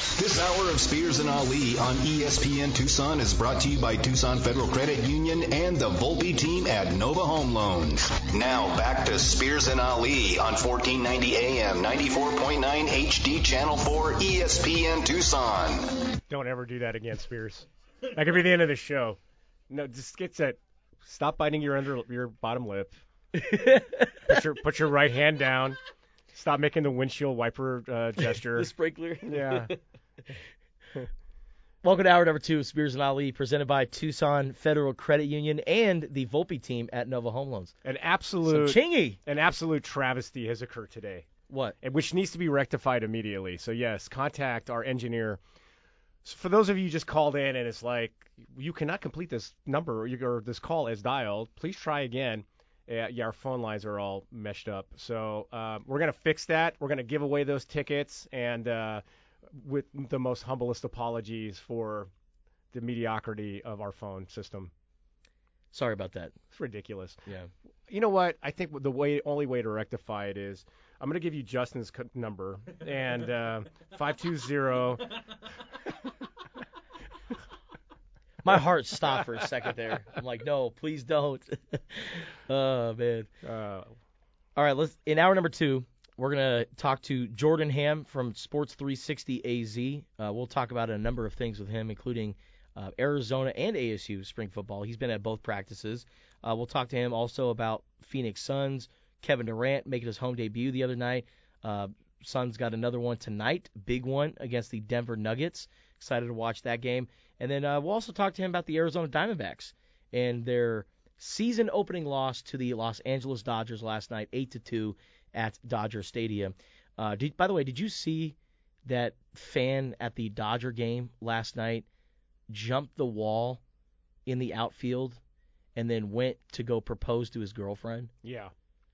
This hour of Spears and Ali on ESPN Tucson is brought to you by Tucson Federal Credit Union and the Volpe team at Nova Home Loans. Now back to Spears and Ali on 1490 AM, 94.9 HD Channel 4 ESPN Tucson. Don't ever do that again, Spears. That could be the end of the show. No, just get that. Stop biting your bottom lip. Put your right hand down. Stop making the windshield wiper gesture. The sprinkler. Yeah. Welcome to hour number 2 of Spears and Ali, presented by Tucson Federal Credit Union and the Volpe team at Nova Home Loans. An absolute travesty has occurred today. What? Which needs to be rectified immediately. So, yes, contact our engineer. So for those of you who just called in and it's like, you cannot complete this number or this call as dialed, please try again. Yeah, our phone lines are all meshed up. So we're going to fix that. We're going to give away those tickets, and with the most humblest apologies for the mediocrity of our phone system. Sorry about that. It's ridiculous. Yeah. You know what? I think the only way to rectify it is I'm going to give you Justin's number, and 520. My heart stopped for a second there. I'm like, no, please don't. Oh, man. All right, in hour number 2, we're going to talk to Jordan Ham from Sports 360 AZ. We'll talk about a number of things with him, including Arizona and ASU spring football. He's been at both practices. We'll talk to him also about Phoenix Suns, Kevin Durant making his home debut the other night. Suns got another one tonight, big one against the Denver Nuggets. Excited to watch that game. And then we'll also talk to him about the Arizona Diamondbacks and their season opening loss to the Los Angeles Dodgers last night, 8-2 at Dodger Stadium. By the way, did you see that fan at the Dodger game last night jumped the wall in the outfield and then went to go propose to his girlfriend? Yeah.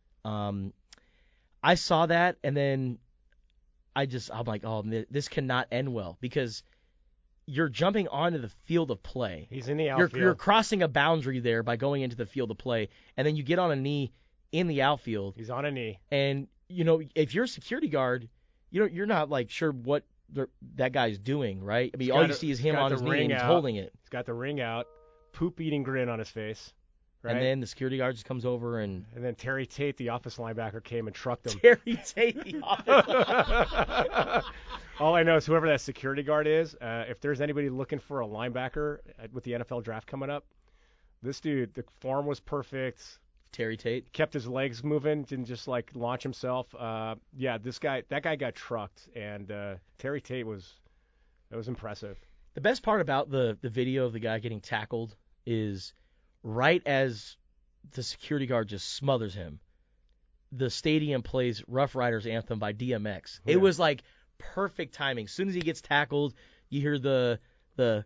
I saw that, and then I'm like, oh, this cannot end well, because you're jumping onto the field of play. He's in the outfield. You're crossing a boundary there by going into the field of play, and then you get on a knee in the outfield. He's on a knee. And, if you're a security guard, you're not, like, sure what that guy's doing, right? I mean, all you see is him on his knee and he's holding it. He's got the ring out, poop-eating grin on his face. Right? And then the security guard just comes over and then Terry Tate, the office linebacker, came and trucked him. Terry Tate, the office linebacker. All I know is whoever that security guard is, if there's anybody looking for a linebacker with the NFL draft coming up, this dude, the form was perfect. Terry Tate kept his legs moving, didn't just like launch himself. That guy got trucked, and Terry Tate was impressive. The best part about the video of the guy getting tackled is right as the security guard just smothers him, the stadium plays Rough Riders Anthem by DMX. Yeah. It was like perfect timing. As soon as he gets tackled, you hear the dun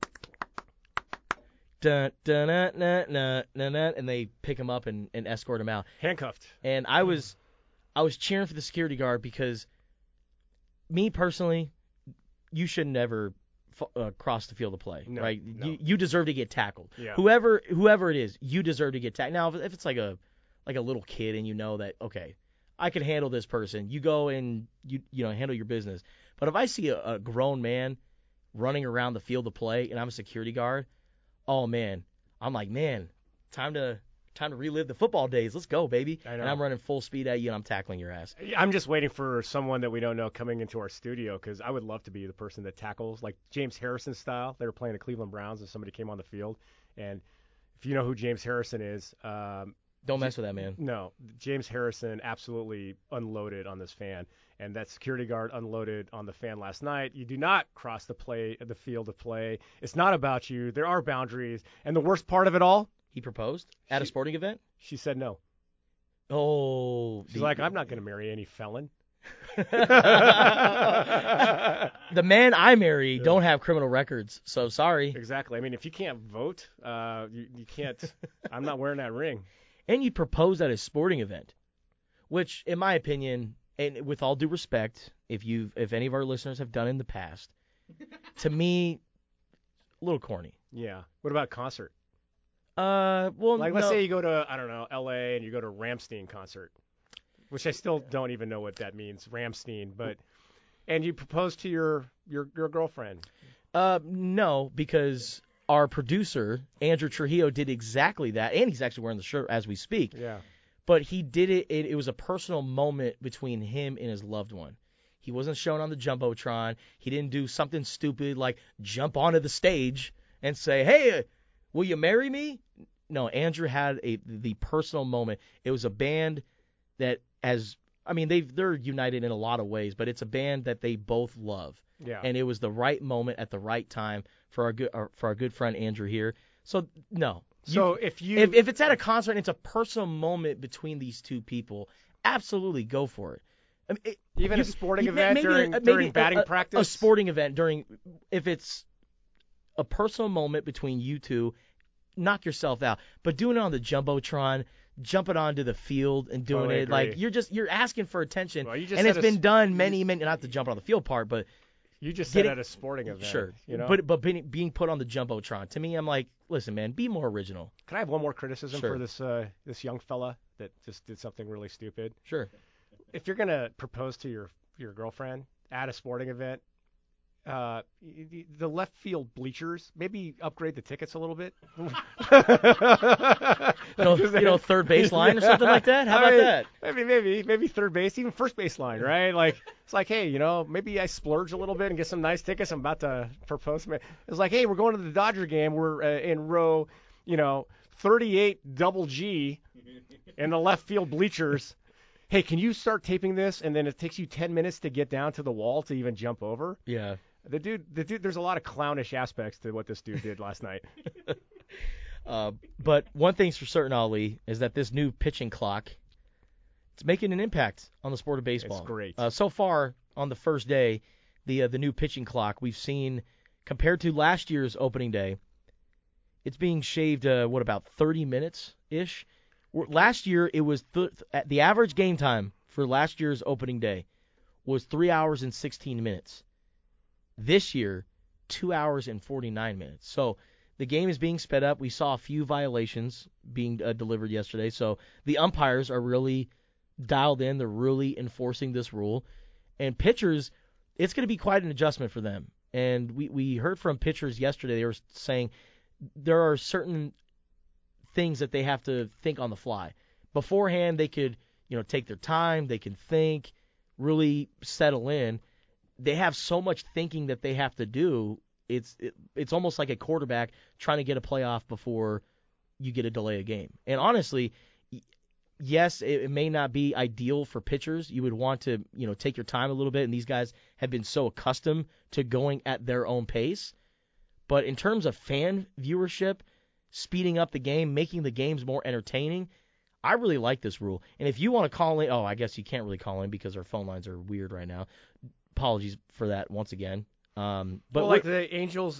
dun dun dun dun dun, and they pick him up and escort him out. Handcuffed. And I was cheering for the security guard, because me personally, you should never cross the field of play, right? No. You deserve to get tackled. Yeah. Whoever it is, you deserve to get tackled. Now, if it's like a little kid and you know that, okay, I can handle this person, you go and you handle your business. But if I see a grown man running around the field of play and I'm a security guard, oh man, I'm like, man, time to relive the football days. Let's go, baby. I know. And I'm running full speed at you and I'm tackling your ass. I'm just waiting for someone that we don't know coming into our studio, because I would love to be the person that tackles, like James Harrison style. They were playing the Cleveland Browns and somebody came on the field. And if you know who James Harrison is, don't mess with that man. No, James Harrison absolutely unloaded on this fan. And that security guard unloaded on the fan last night. You do not cross the field of play. It's not about you. There are boundaries. And the worst part of it all, he proposed at a sporting event? She said no. Oh. She's like, I'm not going to marry any felon. The men I marry don't have criminal records, so sorry. Exactly. I mean, if you can't vote, you can't. I'm not wearing that ring. And you proposed at a sporting event, which, in my opinion, and with all due respect, if any of our listeners have done in the past, to me, a little corny. Yeah. What about concert? Let's say you go to, I don't know, L.A. and you go to Rammstein concert, which I still don't even know what that means, Rammstein. But And you proposed to your girlfriend. No, because our producer, Andrew Trujillo, did exactly that, and he's actually wearing the shirt as we speak. Yeah. But he did it. It was a personal moment between him and his loved one. He wasn't shown on the Jumbotron. He didn't do something stupid like jump onto the stage and say, "Hey, will you marry me?" No, Andrew had the personal moment. It was a band that they're united in a lot of ways, but it's a band that they both love. Yeah. And it was the right moment at the right time for our good friend Andrew here. So no. So if it's at a concert and it's a personal moment between these two people, absolutely go for it. I mean, even a sporting event during batting practice? A sporting event if it's a personal moment between you two, knock yourself out. But doing it on the Jumbotron, jumping onto the field and doing it, like you're asking for attention. Well, and it's been done many, not the jump on the field part, but you just said at a sporting event. Sure. You know? But being put on the Jumbotron, to me, I'm like, listen, man, be more original. Can I have one more criticism for this young fella that just did something really stupid? Sure. If you're gonna propose to your girlfriend at a sporting event, the left field bleachers, maybe upgrade the tickets a little bit. Third base line or something like that. How about that? Maybe third base, even first base line, right? Like it's like, hey, maybe I splurge a little bit and get some nice tickets. I'm about to propose. It's like, hey, we're going to the Dodger game. We're in row, 38 double G in the left field bleachers. Hey, can you start taping this? And then it takes you 10 minutes to get down to the wall to even jump over. Yeah. The dude, there's a lot of clownish aspects to what this dude did last night. But one thing's for certain, Ali, is that this new pitching clock, it's making an impact on the sport of baseball. It's great. So far, on the first day, the new pitching clock, we've seen, compared to last year's opening day, it's being shaved, about 30 minutes-ish? Last year, it was the average game time for last year's opening day was 3 hours and 16 minutes. This year, 2 hours and 49 minutes. So the game is being sped up. We saw a few violations being delivered yesterday. So the umpires are really dialed in. They're really enforcing this rule. And pitchers, it's going to be quite an adjustment for them. And we heard from pitchers yesterday. They were saying there are certain things that they have to think on the fly. Beforehand, they could, take their time, they can think, really settle in. They have so much thinking that they have to do. It's almost like a quarterback trying to get a playoff before you get a delay a game. And honestly, yes, it may not be ideal for pitchers. You would want to, take your time a little bit, and these guys have been so accustomed to going at their own pace. But in terms of fan viewership, speeding up the game, making the games more entertaining, I really like this rule. And if you want to call in, I guess you can't really call in because our phone lines are weird right now. Apologies for that once again. But like the Angels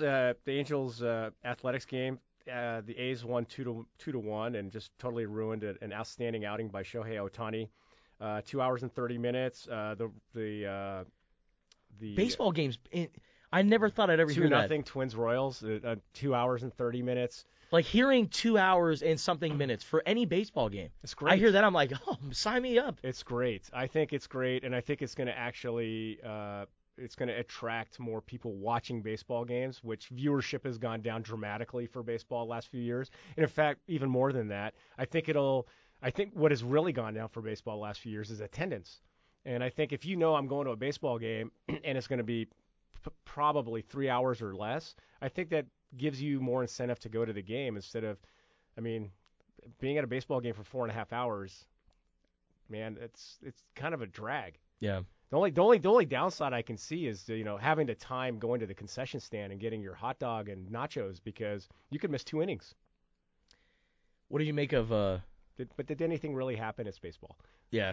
athletics game, the A's won 2-1 and just totally ruined an outstanding outing by Shohei Ohtani. 2 hours and 30 minutes. The baseball games. I never thought I'd ever hear that. 2-0 Twins Royals. 2 hours and 30 minutes. Like hearing 2 hours and something minutes for any baseball game. It's great. I hear that, I'm like, sign me up. It's great. I think it's great, and I think it's going to actually it's going to attract more people watching baseball games, which viewership has gone down dramatically for baseball the last few years. And in fact, even more than that, I think what has really gone down for baseball the last few years is attendance. And I think if I'm going to a baseball game and it's going to be probably 3 hours or less, I think that gives you more incentive to go to the game instead of, being at a baseball game for 4.5 hours, man, it's kind of a drag. Yeah. The only downside I can see is having the time going to the concession stand and getting your hot dog and nachos because you could miss 2 innings. What do you make of? Did anything really happen? It's baseball. Yeah.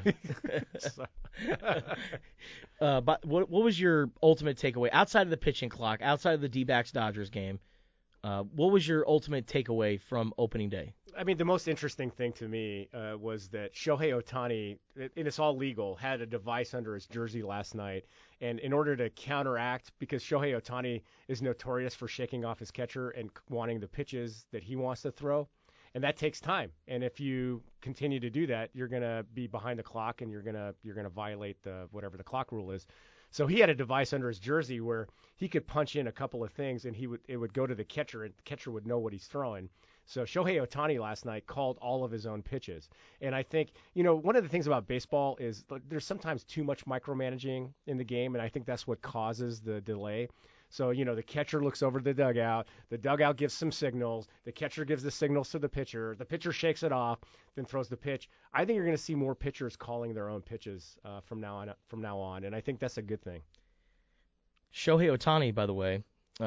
But what was your ultimate takeaway outside of the pitching clock, outside of the D-backs Dodgers game? What was your ultimate takeaway from opening day? The most interesting thing to me was that Shohei Ohtani, and it's all legal, had a device under his jersey last night. And in order to counteract, because Shohei Ohtani is notorious for shaking off his catcher and wanting the pitches that he wants to throw, and that takes time. And if you continue to do that, you're going to be behind the clock and you're going to violate whatever the clock rule is. So he had a device under his jersey where he could punch in a couple of things and it would go to the catcher and the catcher would know what he's throwing. So Shohei Ohtani last night called all of his own pitches. And I think, one of the things about baseball is there's sometimes too much micromanaging in the game, and I think that's what causes the delay. So, the catcher looks over the dugout gives some signals, the catcher gives the signals to the pitcher shakes it off, then throws the pitch. I think you're going to see more pitchers calling their own pitches from now on, and I think that's a good thing. Shohei Ohtani, by the way,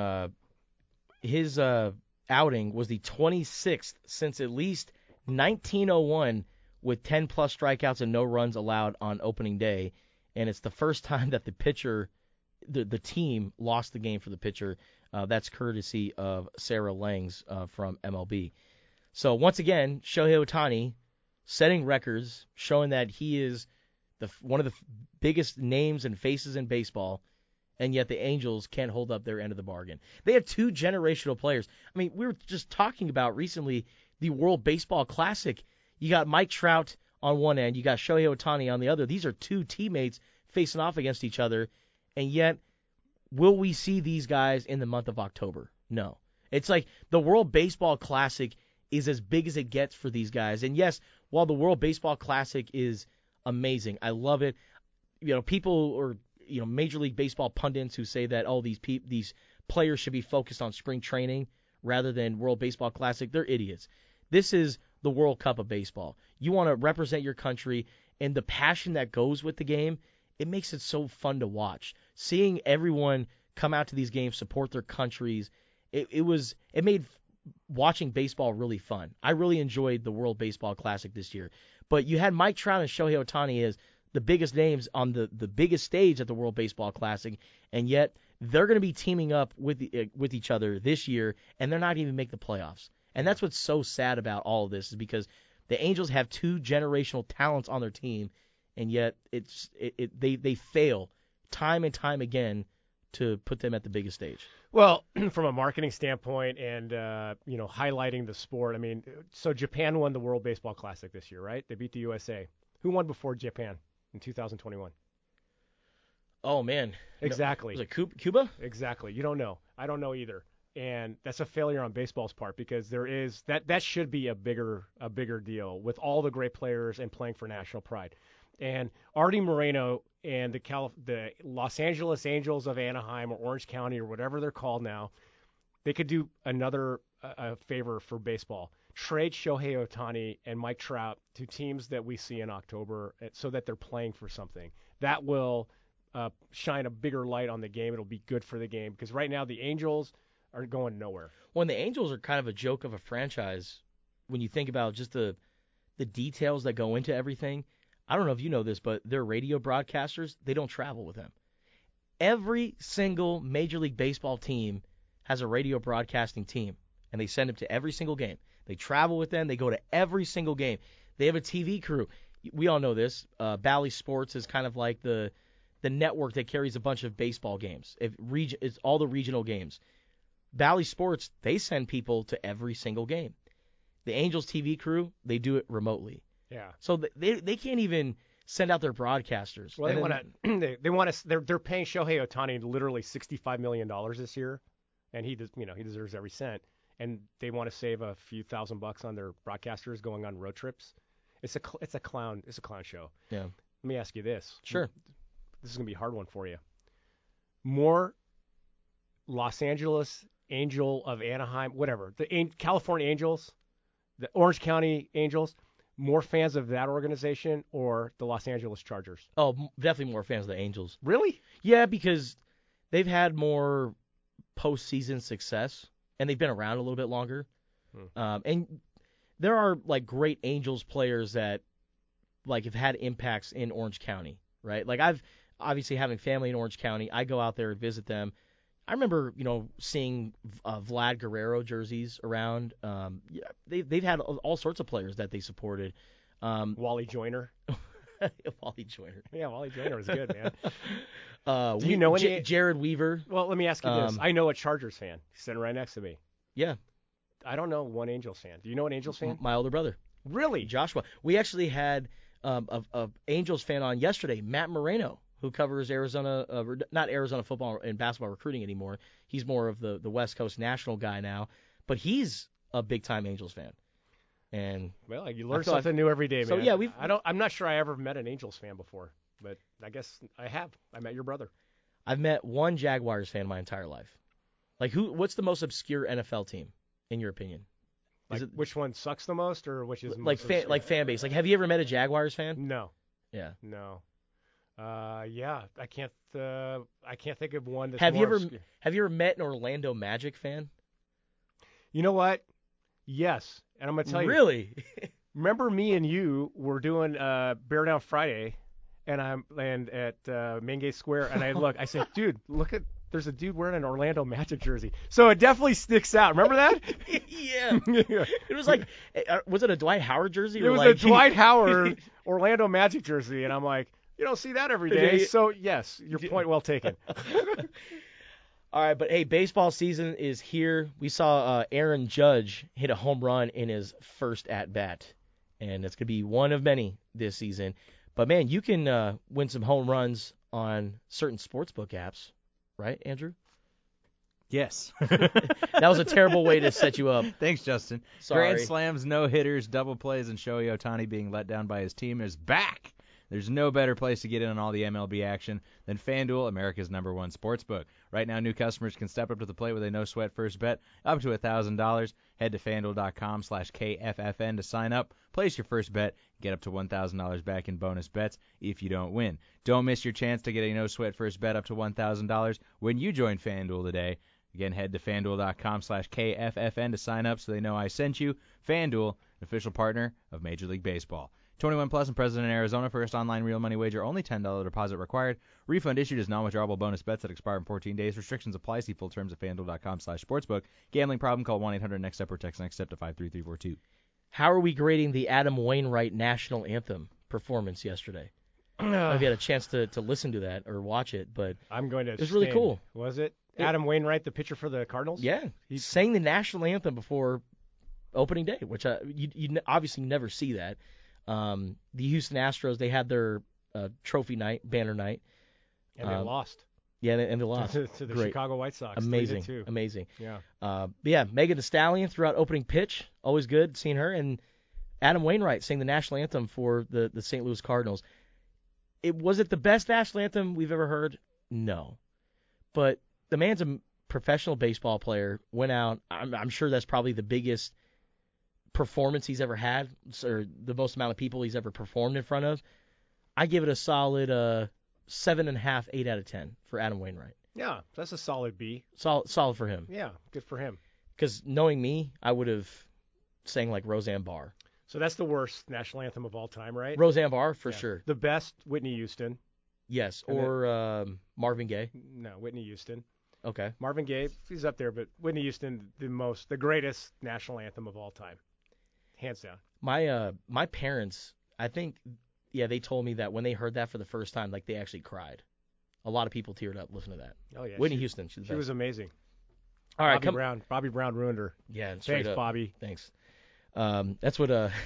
his outing was the 26th since at least 1901 with 10-plus strikeouts and no runs allowed on opening day, and it's the first time that the pitcher, the team, lost the game for the pitcher. That's courtesy of Sarah Langs from MLB. So once again, Shohei Ohtani setting records, showing that he is one of the biggest names and faces in baseball, and yet the Angels can't hold up their end of the bargain. They have two generational players. I mean, we were just talking about recently the World Baseball Classic. You got Mike Trout on one end, you got Shohei Ohtani on the other. These are two teammates facing off against each other, and yet will we see these guys in the month of October? No. It's like the World Baseball Classic is as big as it gets for these guys. And yes, while the World Baseball Classic is amazing, I love it. People or Major League Baseball pundits who say that these players should be focused on spring training rather than World Baseball Classic, they're idiots. This is the World Cup of baseball. You want to represent your country, and the passion that goes with the game, it makes it so fun to watch. Seeing everyone come out to these games, support their countries, it made watching baseball really fun. I really enjoyed the World Baseball Classic this year. But you had Mike Trout and Shohei Ohtani as the biggest names on the biggest stage at the World Baseball Classic, and yet they're going to be teaming up with each other this year, and they're not even making the playoffs. And that's what's so sad about all of this, is because the Angels have two generational talents on their team, and yet they fail time and time again to put them at the biggest stage. Well, from a marketing standpoint and highlighting the sport, I mean, so Japan won the World Baseball Classic this year, right? They beat the USA. Who won before Japan in 2021? Oh, man. Exactly. Was it Cuba? Exactly. You don't know. I don't know either. And that's a failure on baseball's part, because there is that should be a bigger deal with all the great players and playing for national pride. And Artie Moreno and the Los Angeles Angels of Anaheim or Orange County or whatever they're called now, they could do another favor for baseball. Trade Shohei Ohtani and Mike Trout to teams that we see in October so that they're playing for something. That will shine a bigger light on the game. It'll be good for the game, because right now the Angels are going nowhere. Well, the Angels are kind of a joke of a franchise when you think about just the details that go into everything. I don't know if you know this, but their radio broadcasters, they don't travel with them. Every single Major League Baseball team has a radio broadcasting team, and they send them to every single game. They travel with them. They go to every single game. They have a TV crew. We all know this. Bally Sports is kind of like the network that carries a bunch of baseball games. It's all the regional games. Bally Sports, they send people to every single game. The Angels TV crew, they do it remotely. Yeah. So they can't even send out their broadcasters. Well, they want to. They're paying Shohei Ohtani literally $65 million this year, and he deserves every cent. And they want to save a few $1,000 on their broadcasters going on road trips. It's a clown show. Yeah. Let me ask you this. Sure. This is gonna be a hard one for you. More Los Angeles Angel of Anaheim, whatever, the California Angels, the Orange County Angels, more fans of that organization or the Los Angeles Chargers? Oh, definitely more fans of the Angels. Really? Yeah, because they've had more postseason success, and they've been around a little bit longer. And there are like great Angels players that like have had impacts in Orange County, right? Like I've obviously having family in Orange County, I go out there and visit them. I remember, seeing Vlad Guerrero jerseys around. They've had all sorts of players that they supported. Wally Joyner. Wally Joyner. Yeah, Wally Joyner was good, man. Do you know any? Jared Weaver. Well, let me ask you this. I know a Chargers fan. He's sitting right next to me. Yeah. I don't know one Angels fan. Do you know an Angels fan? My older brother. Really? Joshua. We actually had a Angels fan on yesterday, Matt Moreno, who covers Arizona, not Arizona football and basketball recruiting anymore. He's more of the West Coast national guy now, but he's a big-time Angels fan. And well, you learn something new every day, man. So yeah, I'm not sure I ever met an Angels fan before, but I guess I have. I met your brother. I've met one Jaguars fan my entire life. Like what's the most obscure NFL team in your opinion? Like, which one sucks the most, or which is like fan base? Like, have you ever met a Jaguars fan? No. Yeah. No. Yeah, I can't think of one that's have more you ever met an Orlando Magic fan? You know what? Yes, and I'm gonna tell you. Really? Remember me and you were doing Bear Down Friday, and at Main Gate Square, and I said, dude, there's a dude wearing an Orlando Magic jersey. So it definitely sticks out. Remember that? Yeah. It was like, was it a Dwight Howard jersey? It was a Dwight Howard Orlando Magic jersey, and I'm like, you don't see that every day. So yes, your point well taken. All right, but hey, baseball season is here. We saw Aaron Judge hit a home run in his first at-bat, and it's going to be one of many this season. But, man, you can win some home runs on certain sportsbook apps, right, Andrew? Yes. That was a terrible way to set you up. Thanks, Justin. Sorry. Grand slams, no-hitters, double plays, and Shohei Ohtani being let down by his team is back. There's no better place to get in on all the MLB action than FanDuel, America's #1 sportsbook. Right now, new customers can step up to the plate with a no-sweat first bet up to $1,000. Head to FanDuel.com/KFFN to sign up. Place your first bet. Get up to $1,000 back in bonus bets if you don't win. Don't miss your chance to get a no-sweat first bet up to $1,000 when you join FanDuel today. Again, head to FanDuel.com/KFFN to sign up so they know I sent you. FanDuel, an official partner of Major League Baseball. 21 plus and present in Arizona. First online real money wager. Only $10 deposit required. Refund issued as non-withdrawable bonus bets that expire in 14 days. Restrictions apply. See full terms at FanDuel.com/sportsbook. Gambling problem? Call 1-800-NEXT-STEP or text NEXT-STEP to 53342. How are we grading the Adam Wainwright national anthem performance yesterday? I don't know if you had a chance to listen to that or watch it, but I'm going to. It was really cool. Was it? Adam Wainwright, the pitcher for the Cardinals? Yeah, he sang the national anthem before opening day, which you obviously never see that. The Houston Astros, they had their trophy night, banner night. And they lost. Yeah, and they lost. to the Chicago White Sox. Amazing. Yeah. But yeah, Megan Thee Stallion throughout opening pitch. Always good seeing her. And Adam Wainwright sang the national anthem for the St. Louis Cardinals. Was it the best national anthem we've ever heard? No. But the man's a professional baseball player, went out. I'm sure that's probably the biggest performance he's ever had, or the most amount of people he's ever performed in front of. I give it a solid 7.5, 8 out of 10 for Adam Wainwright. Yeah, that's a solid B. Solid for him. Yeah, good for him. Because knowing me, I would have sang like Roseanne Barr. So that's the worst national anthem of all time, right? Roseanne Barr, for sure. The best, Whitney Houston. Yes, or Marvin Gaye. No, Whitney Houston. Okay. Marvin Gaye, he's up there, but Whitney Houston, the greatest national anthem of all time. Hands down. My parents, I think, they told me that when they heard that for the first time, like they actually cried. A lot of people teared up listening to that. Oh yeah. Whitney Houston, she was amazing. All right, Bobby Brown ruined her. Yeah, thanks, Bobby. Thanks. That's what. We're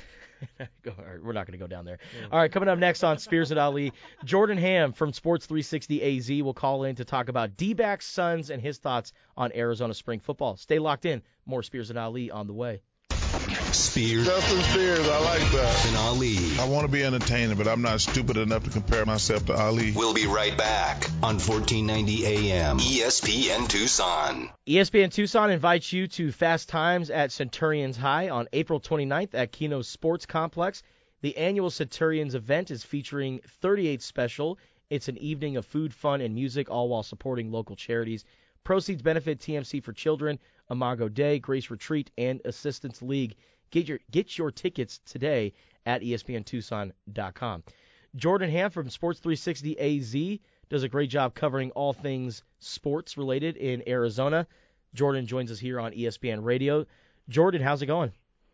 not going to go down there. All right, coming up next on Spears and Ali, Jordan Ham from Sports 360 AZ will call in to talk about D-backs, Suns, and his thoughts on Arizona spring football. Stay locked in. More Spears and Ali on the way. Spears. Justin Spears, I like that. And Ali. I want to be entertaining, but I'm not stupid enough to compare myself to Ali. We'll be right back on 1490 AM ESPN Tucson. ESPN Tucson invites you to Fast Times at Centurions High on April 29th at Keno Sports Complex. The annual Centurions event is featuring 38 Special. It's an evening of food, fun, and music, all while supporting local charities. Proceeds benefit TMC for Children, Imago Day, Grace Retreat, and Assistance League. Get your tickets today at ESPNTucson.com. Jordan Ham from Sports 360 AZ does a great job covering all things sports related in Arizona. Jordan joins us here on ESPN Radio. Jordan, how's it going?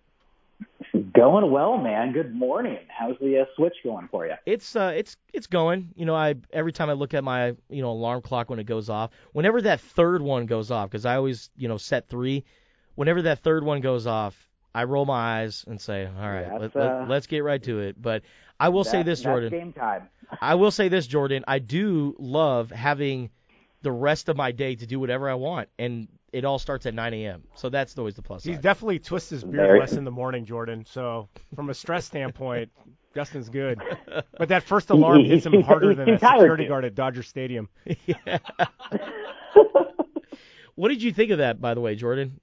Going well, man. Good morning. How's the switch going for you? It's going. You know, every time I look at my alarm clock when it goes off, whenever that third one goes off, because I always set 3. Whenever that third one goes off, I roll my eyes and say, all right, That's, let's get right to it. But I will say this, Jordan. That's game time. I will say this, Jordan. I do love having the rest of my day to do whatever I want, and it all starts at 9 a.m. So that's always the plus side. He definitely twists his beard less in the morning, Jordan. So from a stress standpoint, Justin's good. But that first alarm hits him harder than a security guard at Dodger Stadium. Yeah. What did you think of that, by the way, Jordan?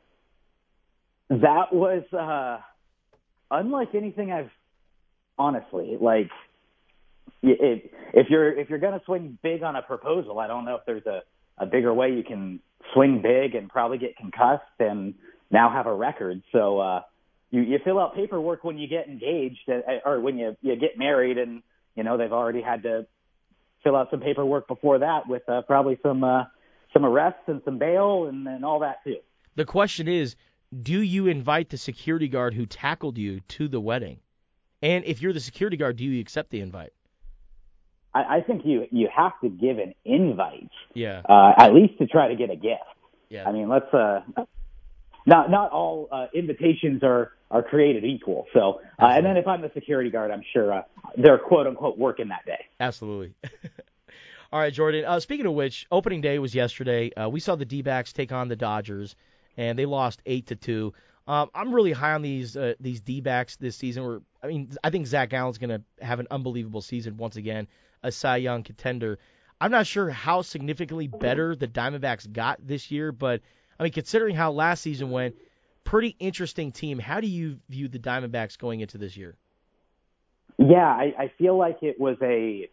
That was unlike anything I've honestly like. If you're gonna swing big on a proposal, I don't know if there's a bigger way you can swing big and probably get concussed and now have a record. So you fill out paperwork when you get engaged or when you get married, and they've already had to fill out some paperwork before that with probably some arrests and some bail and all that too. The question is, do you invite the security guard who tackled you to the wedding? And if you're the security guard, do you accept the invite? I think you have to give an invite, yeah, at least to try to get a gift. Yeah. I mean, let's not all invitations are created equal. So, and then if I'm the security guard, I'm sure they're quote unquote working that day. Absolutely. All right, Jordan. Speaking of which, opening day was yesterday. We saw the D-backs take on the Dodgers, and they lost 8-2. I'm really high on these D-backs this season. I think Zach Allen's going to have an unbelievable season once again, a Cy Young contender. I'm not sure how significantly better the Diamondbacks got this year, but, considering how last season went, pretty interesting team. How do you view the Diamondbacks going into this year? Yeah, I feel like it was they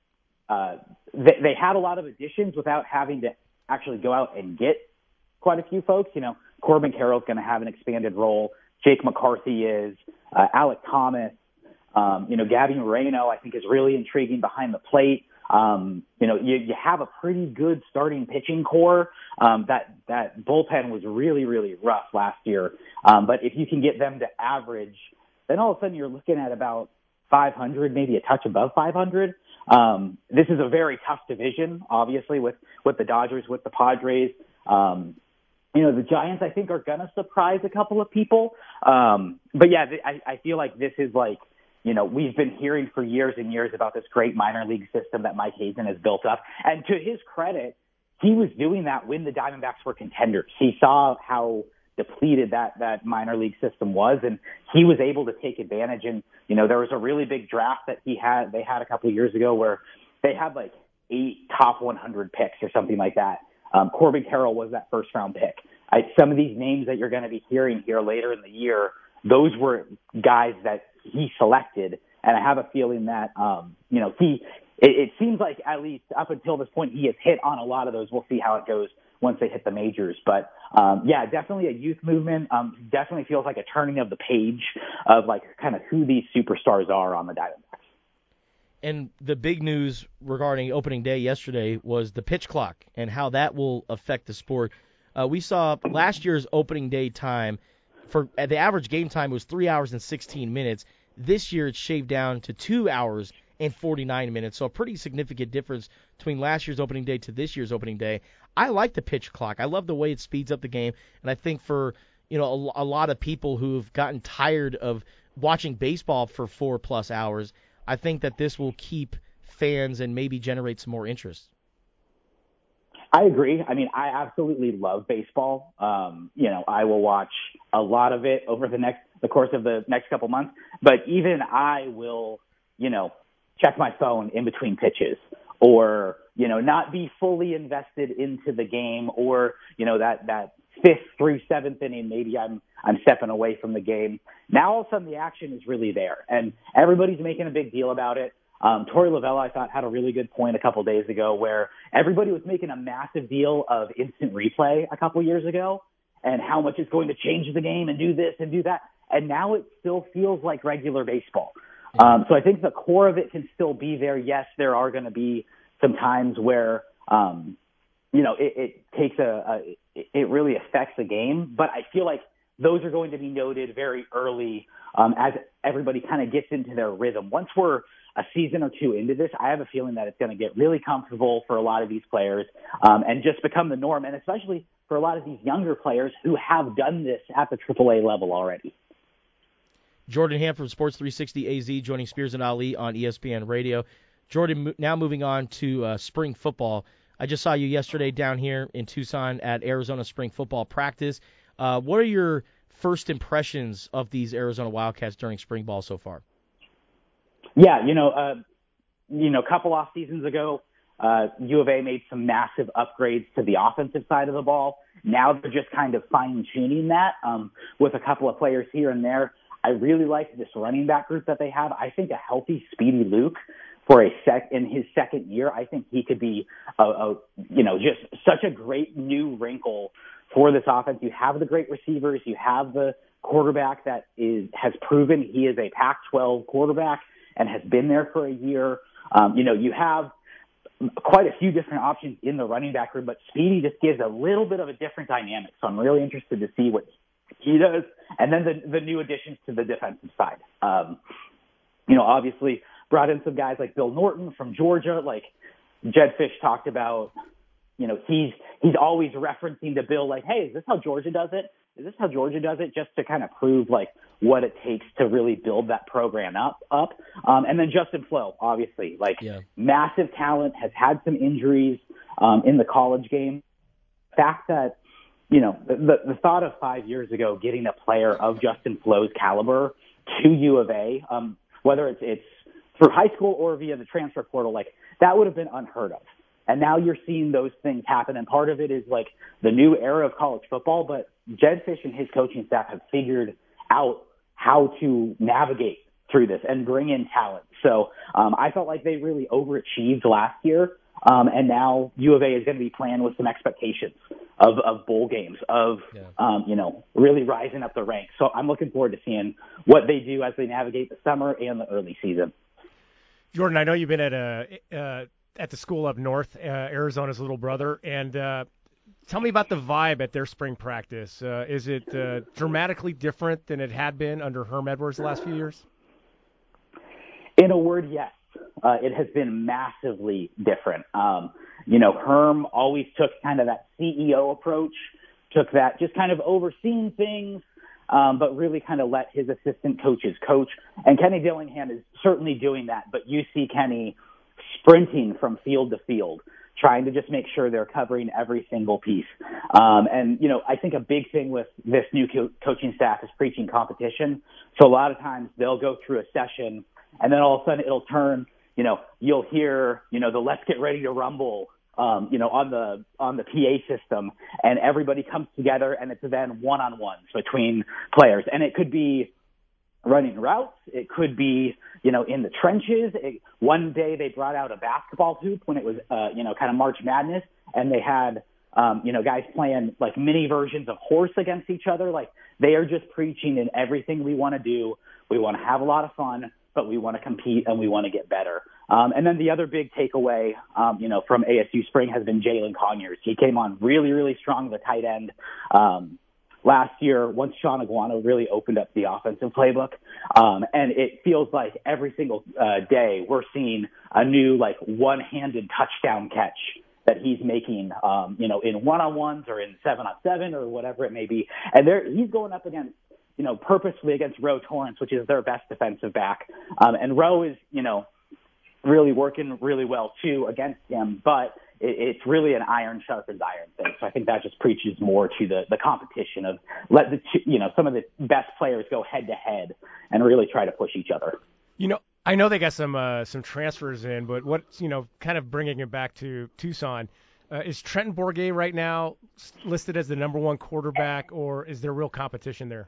had a lot of additions without having to actually go out and get quite a few folks. Corbin Carroll's going to have an expanded role. Jake McCarthy is. Alec Thomas. Gabby Moreno, I think, is really intriguing behind the plate. You have a pretty good starting pitching core. That bullpen was really, really rough last year. But if you can get them to average, then all of a sudden you're looking at about 500, maybe a touch above 500. This is a very tough division, obviously, with the Dodgers, with the Padres. The Giants, I think, are going to surprise a couple of people. But yeah, I feel like this is like, we've been hearing for years and years about this great minor league system that Mike Hazen has built up. And to his credit, he was doing that when the Diamondbacks were contenders. He saw how depleted that minor league system was, and he was able to take advantage. And, there was a really big draft that they had a couple of years ago where they had like 8 top 100 picks or something like that. Corbin Carroll was that first round pick. Some of these names that you're going to be hearing here later in the year, those were guys that he selected. And I have a feeling that, it seems like at least up until this point, he has hit on a lot of those. We'll see how it goes once they hit the majors. But, definitely a youth movement. Definitely feels like a turning of the page of like kind of who these superstars are on the Diamondbacks. And the big news regarding opening day yesterday was the pitch clock and how that will affect the sport. We saw last year's opening day time the average game time was 3 hours and 16 minutes. This year it's shaved down to 2 hours and 49 minutes. So a pretty significant difference between last year's opening day to this year's opening day. I like the pitch clock. I love the way it speeds up the game. And I think for, a lot of people who've gotten tired of watching baseball for 4+ hours, I think that this will keep fans and maybe generate some more interest. I agree. I absolutely love baseball. I will watch a lot of it over the course of the next couple months. But even I will, check my phone in between pitches, or not be fully invested into the game, or that 5th through 7th inning, maybe I'm stepping away from the game. Now all of a sudden the action is really there, and everybody's making a big deal about it. Torey Lovella, I thought, had a really good point a couple days ago where everybody was making a massive deal of instant replay a couple years ago and how much it's going to change the game and do this and do that. And now it still feels like regular baseball. So I think the core of it can still be there. Yes, there are going to be some times where, it takes it really affects the game. But I feel like those are going to be noted very early as everybody kind of gets into their rhythm. Once we're a season or two into this, I have a feeling that it's going to get really comfortable for a lot of these players and just become the norm, and especially for a lot of these younger players who have done this at the AAA level already. Jordan Ham from Sports 360 AZ joining Spears and Ali on ESPN Radio. Jordan, now moving on to spring football. I just saw you yesterday down here in Tucson at Arizona spring football practice. What are your first impressions of these Arizona Wildcats during spring ball so far? Yeah, a couple off seasons ago, U of A made some massive upgrades to the offensive side of the ball. Now they're just kind of fine-tuning that with a couple of players here and there. I really like this running back group that they have. I think a healthy Speedy Luke in his second year, I think he could be just such a great new wrinkle for this offense. You have the great receivers, you have the quarterback that has proven he is a Pac-12 quarterback and has been there for a year. You have quite a few different options in the running back room, but Speedy just gives a little bit of a different dynamic. So I'm really interested to see what he does. And then the new additions to the defensive side. Obviously brought in some guys like Bill Norton from Georgia, like Jed Fish talked about. He's always referencing to Bill like, hey, is this how Georgia does it? Is this how Georgia does it? Just to kind of prove like what it takes to really build that program up. And then Justin Flo, obviously, massive talent, has had some injuries in the college game. The fact that, the thought of 5 years ago getting a player of Justin Flo's caliber to U of A, whether it's through high school or via the transfer portal, that would have been unheard of. And now you're seeing those things happen. And part of it is the new era of college football, but Jed Fish and his coaching staff have figured out how to navigate through this and bring in talent. So I felt like they really overachieved last year. And now U of A is going to be playing with some expectations of bowl games, of really rising up the ranks. So I'm looking forward to seeing what they do as they navigate the summer and the early season. Jordan, I know you've been at the school up north, Arizona's little brother, and tell me about the vibe at their spring practice. Is it dramatically different than it had been under Herm Edwards the last few years? In a word, yes. It has been massively different. Herm always took kind of that CEO approach, took that just kind of overseeing things, but really kind of let his assistant coaches coach. And Kenny Dillingham is certainly doing that, but you see Kenny sprinting from field to field, trying to just make sure they're covering every single piece. I think a big thing with this new coaching staff is preaching competition. So a lot of times they'll go through a session and then all of a sudden it'll turn, you'll hear, the let's get ready to rumble, on the PA system, and everybody comes together and it's then one-on-ones between players. And it could be running routes. It could be, in the trenches. One day they brought out a basketball hoop when it was, kind of March Madness, and they had, guys playing mini versions of horse against each other. They are just preaching in everything we want to do. We want to have a lot of fun, but we want to compete and we want to get better. And then the other big takeaway, from ASU spring has been Jalen Conyers. He came on really, really strong, the tight end. Last year, once Sean Aguano really opened up the offensive playbook, and it feels like every single day we're seeing a new one-handed touchdown catch that he's making, in one-on-ones or in 7-on-7 or whatever it may be. And he's going up against, purposefully against Roe Torrance, which is their best defensive back. And Roe is, really working really well too against him, but it's really an iron sharpens iron thing. So I think that just preaches more to the competition of some of the best players go head to head and really try to push each other. I know they got some transfers in, but what's kind of bringing it back to Tucson, is Trenton Bourguet right now listed as the number one quarterback, or is there real competition there?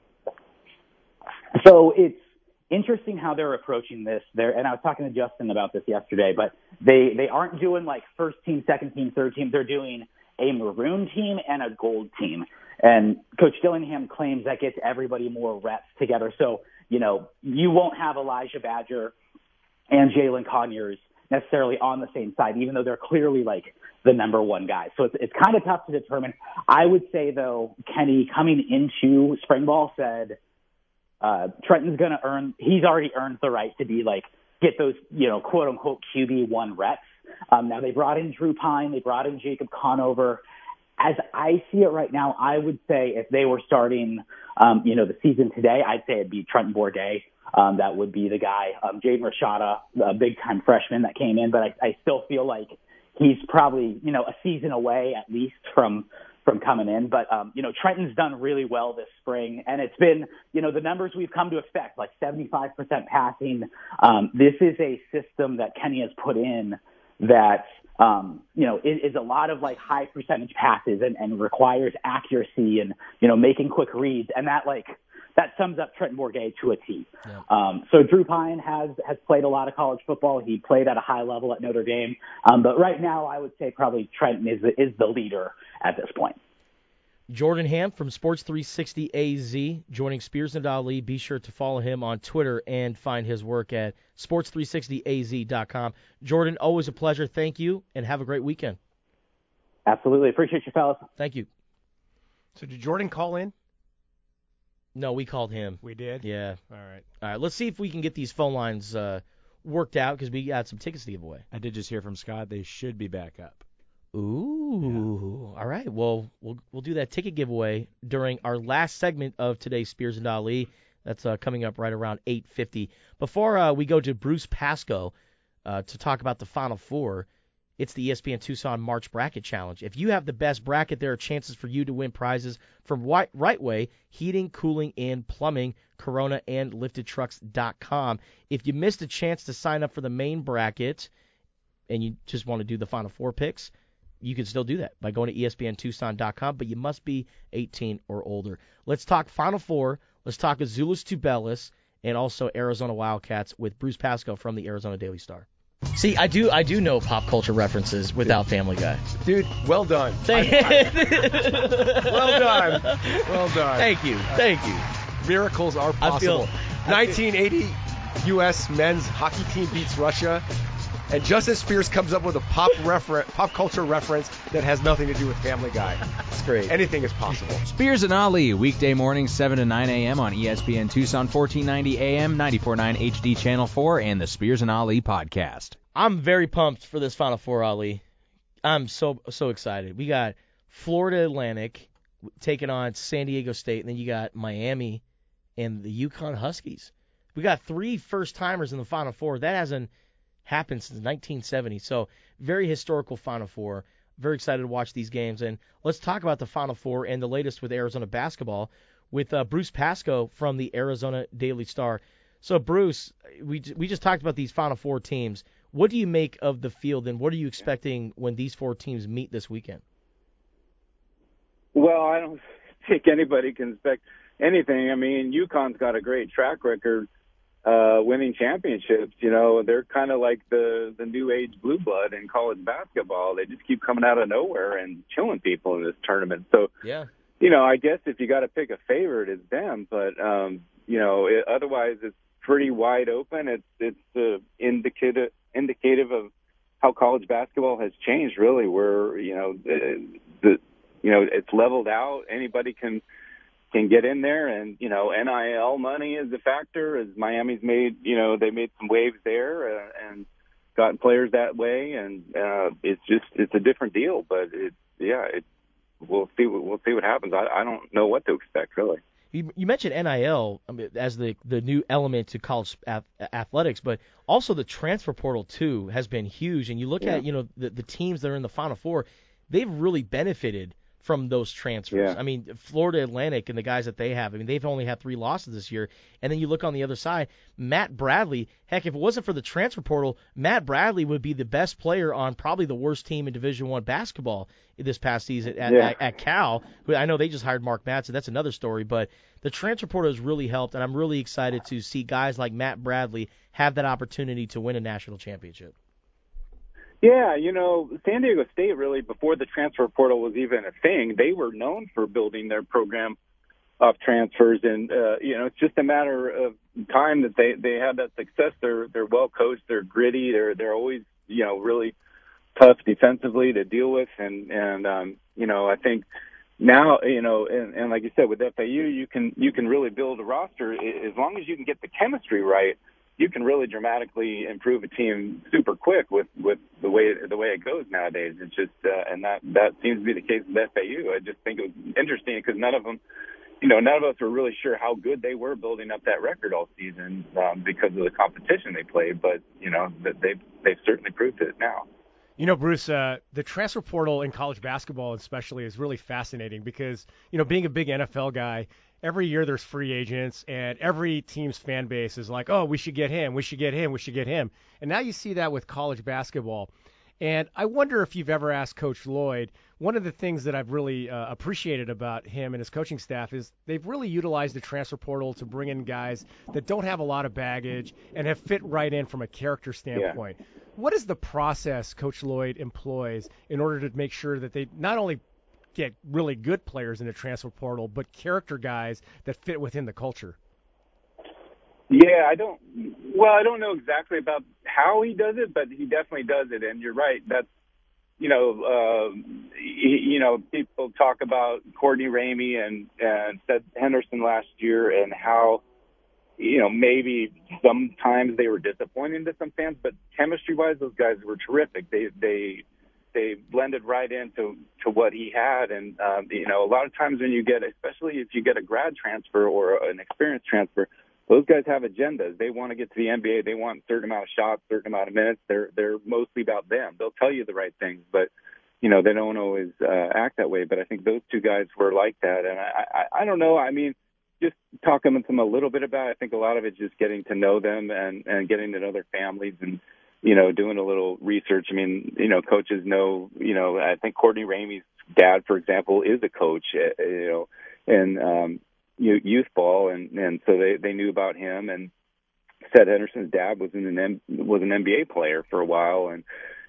So it's interesting how they're approaching this. And I was talking to Justin about this yesterday, but they aren't doing first team, second team, third team. They're doing a maroon team and a gold team. And Coach Dillingham claims that gets everybody more reps together. So, you won't have Elijah Badger and Jalen Conyers necessarily on the same side, even though they're clearly the number one guy. So it's kind of tough to determine. I would say, though, Kenny coming into spring ball said, Trenton's going to he's already earned the right to be get those, quote unquote QB1 reps. Now they brought in Drew Pine, they brought in Jacob Conover. As I see it right now, I would say if they were starting, the season today, I'd say it'd be Trenton Bourguet. That would be the guy. Jaden Rashada, a big-time freshman that came in, but I still feel like he's probably, a season away at least from coming in. But, Trenton's done really well this spring, and it's been, the numbers we've come to expect, like 75% passing. This is a system that Kenny has put in that, is a lot of like high percentage passes and requires accuracy and, making quick reads. And that sums up Trenton Bourguet to a T. Yeah. So Drew Pine has played a lot of college football. He played at a high level at Notre Dame. But right now I would say probably Trenton is the leader at this point. Jordan Ham from Sports 360 AZ joining Spears and Ali. Be sure to follow him on Twitter and find his work at sports360az.com. Jordan, always a pleasure. Thank you, and have a great weekend. Absolutely. Appreciate you, fellas. Thank you. So did Jordan call in? No, we called him. We did? Yeah. All right. All right, let's see if we can get these phone lines worked out because we got some tickets to give away. I did just hear from Scott. They should be back up. Ooh. Yeah. All right. Well, we'll do that ticket giveaway during our last segment of today's Spears and Ali. That's coming up right around 8:50. Before we go to Bruce Pascoe to talk about the Final Four, it's the ESPN Tucson March Bracket Challenge. If you have the best bracket, there are chances for you to win prizes from Right Way, Heating, Cooling, and Plumbing, Corona, and LiftedTrucks.com. If you missed a chance to sign up for the main bracket and you just want to do the Final Four picks, you can still do that by going to ESPNTucson.com, but you must be 18 or older. Let's talk Final Four. Let's talk Azuolas Tubelis and also Arizona Wildcats with Bruce Pascoe from the Arizona Daily Star. See, I do know pop culture references without Family Guy. Dude, well done. Well done. Well done. Thank you. Miracles are possible. 1980 U.S. men's hockey team beats Russia, and Justice Spears comes up with a pop culture reference that has nothing to do with Family Guy. It's great. Anything is possible. Spears and Ali, weekday mornings 7 to 9 a.m. on ESPN Tucson, 1490 AM, 94.9 HD Channel 4, and the Spears and Ali podcast. I'm very pumped for this Final Four, Ali. I'm so excited. We got Florida Atlantic taking on San Diego State, and then you got Miami and the UConn Huskies. We got 3 first-timers in the Final Four. That hasn't happened since 1970. So very historical Final Four. Very excited to watch these games. And let's talk about the Final Four and the latest with Arizona basketball with Bruce Pascoe from the Arizona Daily Star. So, Bruce, we just talked about these Final Four teams. What do you make of the field, and what are you expecting when these 4 teams meet this weekend? Well, I don't think anybody can expect anything. I mean, UConn's got a great track record winning championships. They're kind of like the new age blue blood in college basketball. They just keep coming out of nowhere and killing people in this tournament. So, yeah, I guess if you got to pick a favorite, it's them. But, otherwise it's pretty wide open. It's indicative of how college basketball has changed, really, where, it's leveled out. Anybody can get in there, and NIL money is a factor. As Miami's made, they made some waves there and gotten players that way, and it's a different deal. But we'll see what happens. I don't know what to expect, really. You mentioned NIL as the new element to college athletics, but also the transfer portal too has been huge. And you look at the teams that are in the Final Four, they've really benefited from those transfers. Yeah. I mean, Florida Atlantic and the guys that they have, they've only had 3 losses this year. And then you look on the other side, Matt Bradley, heck, if it wasn't for the transfer portal, Matt Bradley would be the best player on probably the worst team in Division I basketball this past season at Cal. I know they just hired Mark Madsen. That's another story. But the transfer portal has really helped, and I'm really excited to see guys like Matt Bradley have that opportunity to win a national championship. Yeah, San Diego State really, before the transfer portal was even a thing, they were known for building their program off transfers, and it's just a matter of time that they have that success. They're well coached, they're gritty, they're always really tough defensively to deal with, and I think now and like you said with FAU, you can really build a roster as long as you can get the chemistry right. you can really dramatically improve a team super quick with the way it goes nowadays. It's just and that seems to be the case with FAU. I just think it was interesting because none of us were really sure how good they were building up that record all season because of the competition they played. But that they've certainly proved it now. Bruce, the transfer portal in college basketball especially is really fascinating because, being a big NFL guy, every year there's free agents and every team's fan base is like, oh, we should get him, we should get him, we should get him. And now you see that with college basketball. And I wonder if you've ever asked Coach Lloyd, one of the things that I've really appreciated about him and his coaching staff is they've really utilized the transfer portal to bring in guys that don't have a lot of baggage and have fit right in from a character standpoint. Yeah. What is the process Coach Lloyd employs in order to make sure that they not only get really good players in the transfer portal, but character guys that fit within the culture? Yeah, I don't know exactly about how he does it, but he definitely does it. And you're right. That's, people talk about Courtney Ramey and Seth Henderson last year and how, maybe sometimes they were disappointing to some fans, but chemistry-wise, those guys were terrific. They blended right into what he had. And, a lot of times when you get, especially if you get a grad transfer or an experienced transfer, those guys have agendas. They want to get to the NBA. They want a certain amount of shots, certain amount of minutes. They're mostly about them. They'll tell you the right things, but, they don't always act that way. But I think those two guys were like that. And I don't know. I mean, just talking with them a little bit about it, I think a lot of it's just getting to know them and getting to know their families and, doing a little research. I mean, coaches know, I think Courtney Ramey's dad, for example, is a coach, and youth ball, and so they knew about him. And Seth Henderson's dad was an NBA player for a while, and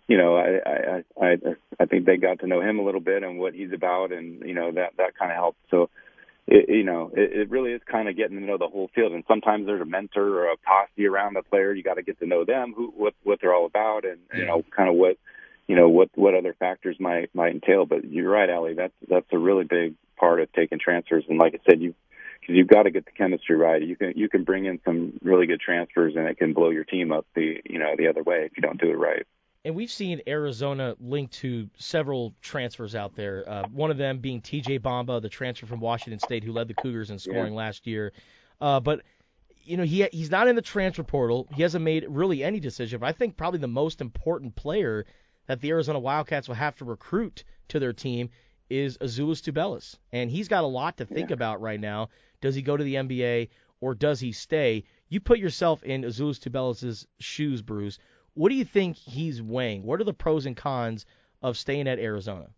I think they got to know him a little bit and what he's about, and that kind of helped. So it really is kind of getting to know the whole field. And sometimes there's a mentor or a posse around the player. You got to get to know them, what they're all about, and kind of what other factors might entail. But you're right, Allie. That's a really big part of taking transfers. And like I said, you've got to get the chemistry right. You can bring in some really good transfers, and it can blow your team up the other way if you don't do it right. And we've seen Arizona linked to several transfers out there. One of them being T.J. Bamba, the transfer from Washington State, who led the Cougars in scoring last year. But he's not in the transfer portal. He hasn't made really any decision. But I think probably the most important player that the Arizona Wildcats will have to recruit to their team is Azuolas Tubelis. And he's got a lot to think about right now. Does he go to the NBA or does he stay? You put yourself in Azuolas Tubelis' shoes, Bruce. What do you think he's weighing? What are the pros and cons of staying at Arizona?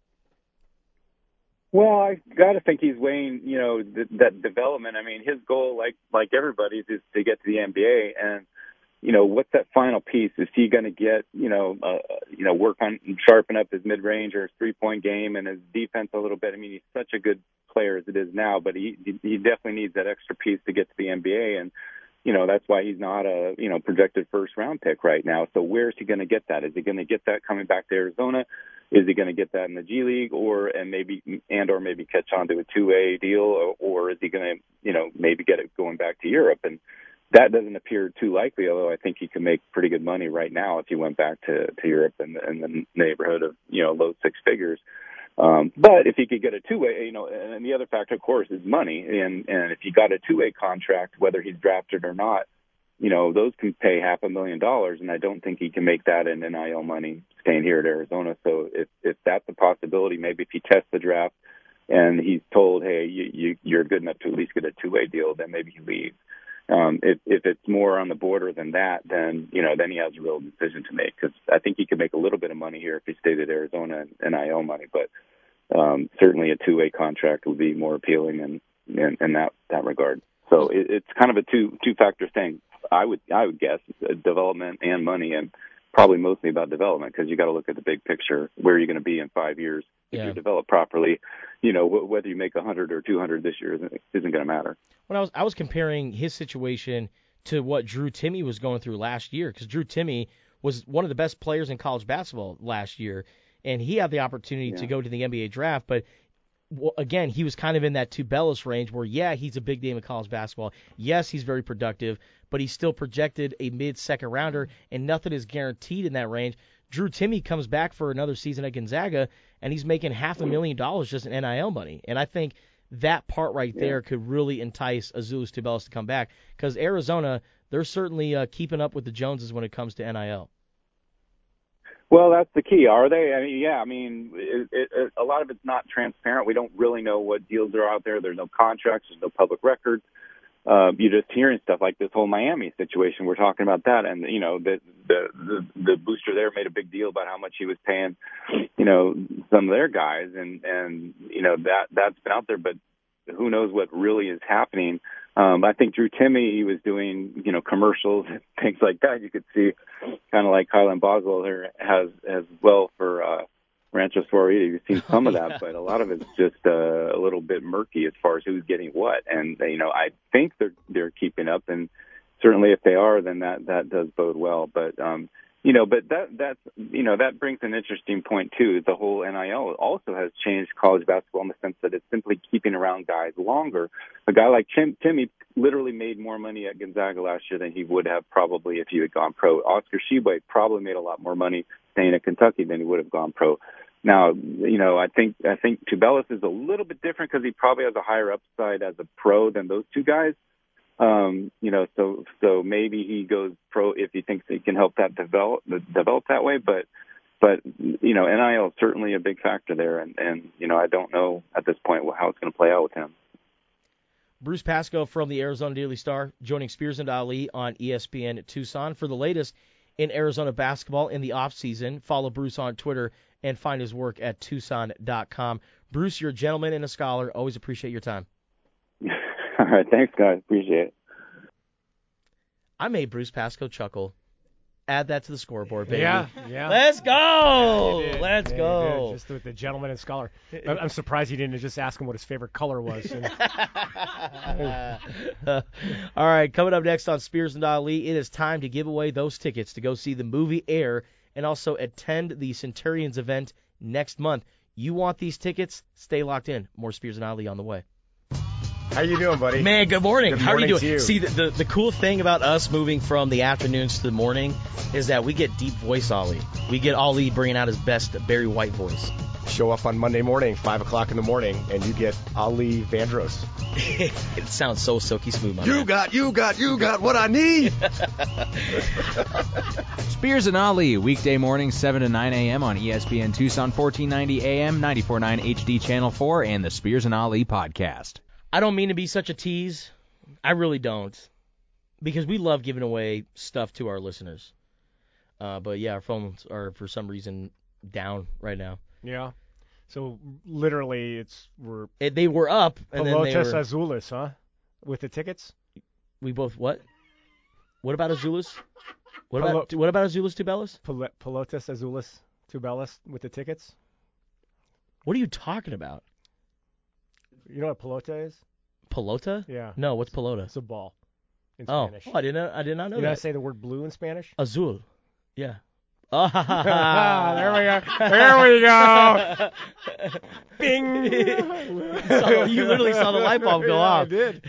Well, I got to think he's weighing, that development. I mean, his goal, like everybody's, is to get to the NBA. And, what's that final piece? Is he going to get, work on and sharpen up his mid-range or his three-point game and his defense a little bit? I mean, he's such a good player as it is now, but he definitely needs that extra piece to get to the NBA. And, that's why he's not a, projected first-round pick right now. So where is he going to get that? Is he going to get that coming back to Arizona? Is he going to get that in the G League or maybe catch on to a two-way deal? Or is he going to, maybe get it going back to Europe? And that doesn't appear too likely, although I think he can make pretty good money right now if he went back to Europe in the neighborhood of, low six figures. But if he could get a two-way, and the other factor, of course, is money. And if he got a two-way contract, whether he's drafted or not, those can pay $500,000, and I don't think he can make that in NIL money staying here at Arizona. So if that's a possibility, maybe if he tests the draft and he's told, hey, you're good enough to at least get a two-way deal, then maybe he leaves. If it's more on the border than that, then then he has a real decision to make, because I think he could make a little bit of money here if he stayed at Arizona and NIL money, but certainly a two-way contract would be more appealing in that regard. So it's kind of a two-factor thing. I would guess development and money, and probably mostly about development, because you got to look at the big picture. Where are you going to be in 5 years if you develop properly? Whether you make 100 or 200 this year isn't going to matter. When I was comparing his situation to what Drew Timme was going through last year, because Drew Timme was one of the best players in college basketball last year, and he had the opportunity to go to the NBA draft, but again, he was kind of in that Tubelis range where, yeah, he's a big name in college basketball. Yes, he's very productive, but he's still projected a mid-second rounder, and nothing is guaranteed in that range. Drew Timme comes back for another season at Gonzaga, and he's making $500,000 just in NIL money. And I think that part right there could really entice Azuolas Tubelis to come back, because Arizona, they're certainly keeping up with the Joneses when it comes to NIL. Well, that's the key. Are they? I mean, a lot of it's not transparent. We don't really know what deals are out there. There's no contracts. There's no public record. You're just hearing stuff like this whole Miami situation. We're talking about that, and the booster there made a big deal about how much he was paying, some of their guys, and that's been out there. But who knows what really is happening? I think Drew Timme, he was doing, commercials and things like that. You could see kind of like Kylan Boswell there has as well for Rancho Florida. You've seen some of that, but a lot of it's just a little bit murky as far as who's getting what. And, I think they're keeping up, and certainly if they are, then that does bode well. But, that brings an interesting point too. The whole NIL also has changed college basketball in the sense that it's simply keeping around guys longer. A guy like Timme literally made more money at Gonzaga last year than he would have probably if he had gone pro. Oscar Tshiebwe probably made a lot more money staying at Kentucky than he would have gone pro. Now, I think Tubelis is a little bit different because he probably has a higher upside as a pro than those two guys. So maybe he goes pro if he thinks he can help that develop that way. But NIL is certainly a big factor there, and I don't know at this point how it's going to play out with him. Bruce Pascoe from the Arizona Daily Star joining Spears and Ali on ESPN at Tucson. For the latest in Arizona basketball in the offseason, follow Bruce on Twitter and find his work at Tucson.com. Bruce, you're a gentleman and a scholar. Always appreciate your time. All right, thanks, guys. Appreciate it. I made Bruce Pascoe chuckle. Add that to the scoreboard, baby. Yeah. Let's go. Yeah, Let's go. Just with the gentleman and scholar. I'm surprised he didn't just ask him what his favorite color was. All right, coming up next on Spears and Ali, it is time to give away those tickets to go see the movie Air and also attend the Centurions event next month. You want these tickets? Stay locked in. More Spears and Ali on the way. How you doing, buddy? Man, good morning. How are you doing? To you. See, the cool thing about us moving from the afternoons to the morning is that we get deep voice Ali. We get Ali bringing out his best Barry White voice. Show up on Monday morning, 5 o'clock in the morning, and you get Ali Vandross. It sounds so silky smooth, my man. You got what I need. Spears and Ali, weekday mornings, 7 to 9 a.m. on ESPN Tucson, 1490 AM, 94.9 HD Channel 4, and the Spears and Ali podcast. I don't mean to be such a tease. I really don't. Because we love giving away stuff to our listeners. But yeah, our phones are for some reason down right now. Yeah. So literally they were up and then they were Azuolas, huh? With the tickets? We both what? What about Azuolas? What about Azuolas Tubelis? Pelotas Azuolas Tubelis with the tickets? What are you talking about? You know what pelota is? Pelota? Yeah. No, what's pelota? It's a ball in Spanish. I did not know you that. You know how to say the word blue in Spanish? Azul. Yeah. There we go. Bing. You literally saw the light bulb go off. I did.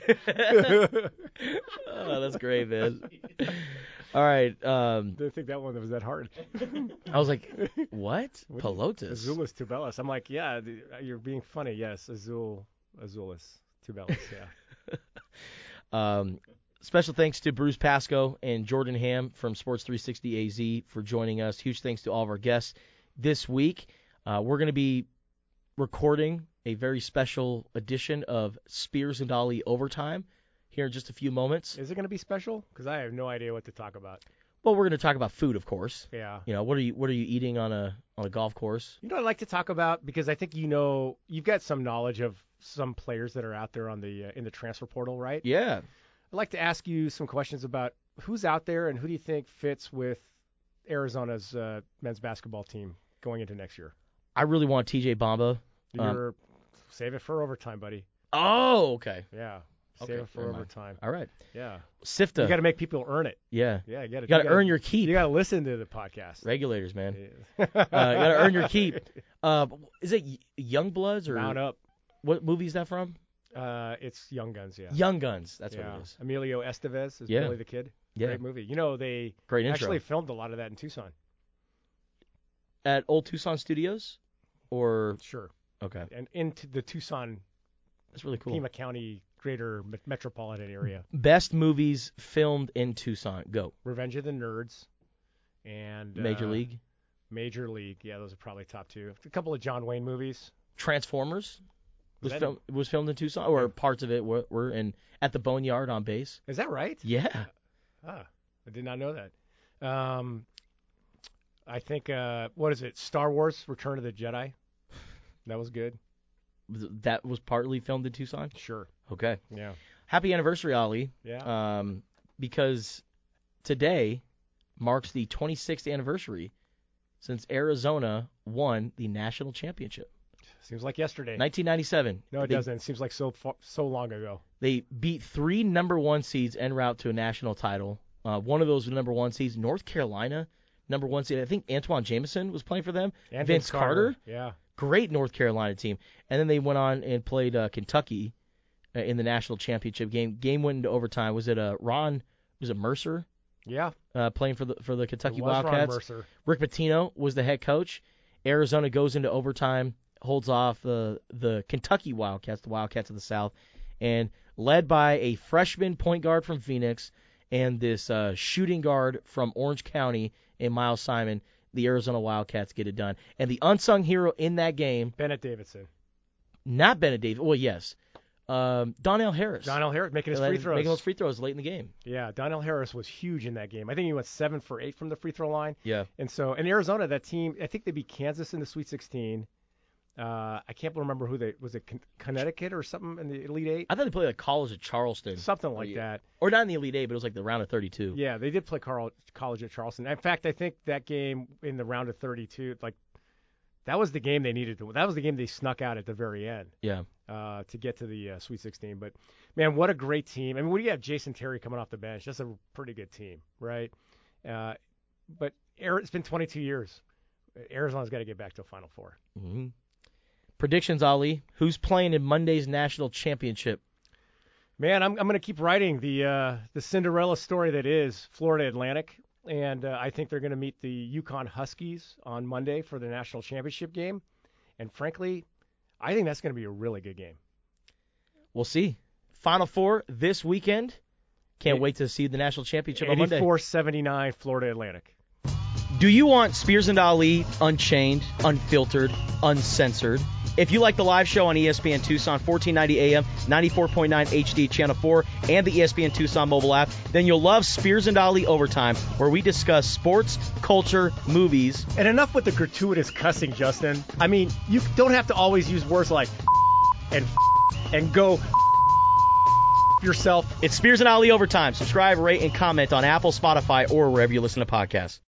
Oh, that's great, man. All right. Didn't think that one was that hard. I was like, what? Pelotas. Azuolas Tubelis. I'm like, yeah, you're being funny. Yes, Azuolas Tubelis, yeah. Special thanks to Bruce Pascoe and Jordan Ham from Sports 360 AZ for joining us. Huge thanks to all of our guests this week. We're going to be recording a very special edition of Spears and Ali Overtime here in just a few moments. Is it going to be special? Because I have no idea what to talk about. Well, we're going to talk about food, of course. Yeah. What are you eating on a golf course? You know what I'd like to talk about, because I think you've got some knowledge of some players that are out there on the in the transfer portal, right? Yeah. I'd like to ask you some questions about who's out there and who do you think fits with Arizona's men's basketball team going into next year. I really want TJ Bamba. Save it for overtime, buddy. Oh, okay. Yeah. Save it for overtime. All right. Yeah. Sifta. You got to make people earn it. Yeah. Yeah. You got to earn your keep. You got to listen to the podcast. Regulators, man. You got to earn your keep. Is it Youngbloods or Mount Up? What movie is that from? It's Young Guns, yeah. Young Guns. That's what it is. Emilio Estevez is Yeah. Billy the Kid. Yeah. Great movie. They Great intro. actually filmed a lot of that in Tucson. At Old Tucson Studios? Or Sure. Okay. And into the Tucson, That's really cool. Pima County greater metropolitan area. Best movies filmed in Tucson. Go. Revenge of the Nerds and Major League. Major League. Yeah, those are probably top two. A couple of John Wayne movies. Transformers Was was filmed in Tucson, or parts of it were in at the Boneyard on base. Is that right? Yeah. I did not know that. I think what is it? Star Wars: Return of the Jedi. That was good. That was partly filmed in Tucson. Sure. Okay. Yeah. Happy anniversary, Ali. Yeah. Because today marks the 26th anniversary since Arizona won the national championship. Seems like yesterday. 1997. No, it doesn't. It seems like so long ago. They beat 3 number 1 seeds en route to a national title. One of those number 1 seeds, North Carolina, number 1 seed. I think Antoine Jameson was playing for them. And Vince Carter. Yeah. Great North Carolina team. And then they went on and played Kentucky in the national championship game. Game went into overtime. Was it Mercer? Yeah. Playing for the Kentucky It was Wildcats. Ron Mercer. Rick Pitino was the head coach. Arizona goes into overtime, holds off the Kentucky Wildcats, the Wildcats of the South, and led by a freshman point guard from Phoenix and this shooting guard from Orange County in Miles Simon, the Arizona Wildcats get it done. And the unsung hero in that game, Bennett Davidson. not Bennett Davidson, well, yes, Donnell Harris. Donnell Harris making his free throws. Making those free throws late in the game. Yeah, Donnell Harris was huge in that game. I think he went 7 for 8 from the free throw line. Yeah. And so in Arizona, that team, I think they beat Kansas in the Sweet 16. I can't remember was it Connecticut or something in the Elite Eight? I thought they played like College at Charleston. Something like that. Or not in the Elite Eight, but it was like the round of 32. Yeah, they did play College at Charleston. In fact, I think that game in the round of 32, that was the game they needed to. That was the game they snuck out at the very end. Yeah. To get to the Sweet 16. But man, what a great team! I mean, when you have Jason Terry coming off the bench, that's a pretty good team, right? But it's been 22 years. Arizona's got to get back to a Final Four. Mm-hmm. Predictions, Ali. Who's playing in Monday's national championship? Man, I'm going to keep writing the Cinderella story that is Florida Atlantic, and I think they're going to meet the Yukon Huskies on Monday for the national championship game. And frankly, I think that's going to be a really good game. We'll see. Final Four this weekend. Can't wait to see the national championship on Monday. 84-79 Florida Atlantic. Do you want Spears and Ali unchained, unfiltered, uncensored? If you like the live show on ESPN Tucson, 1490 AM, 94.9 HD, Channel 4, and the ESPN Tucson mobile app, then you'll love Spears and Ali Overtime, where we discuss sports, culture, movies. And enough with the gratuitous cussing, Justin. I mean, you don't have to always use words like and go yourself. It's Spears and Ali Overtime. Subscribe, rate, and comment on Apple, Spotify, or wherever you listen to podcasts.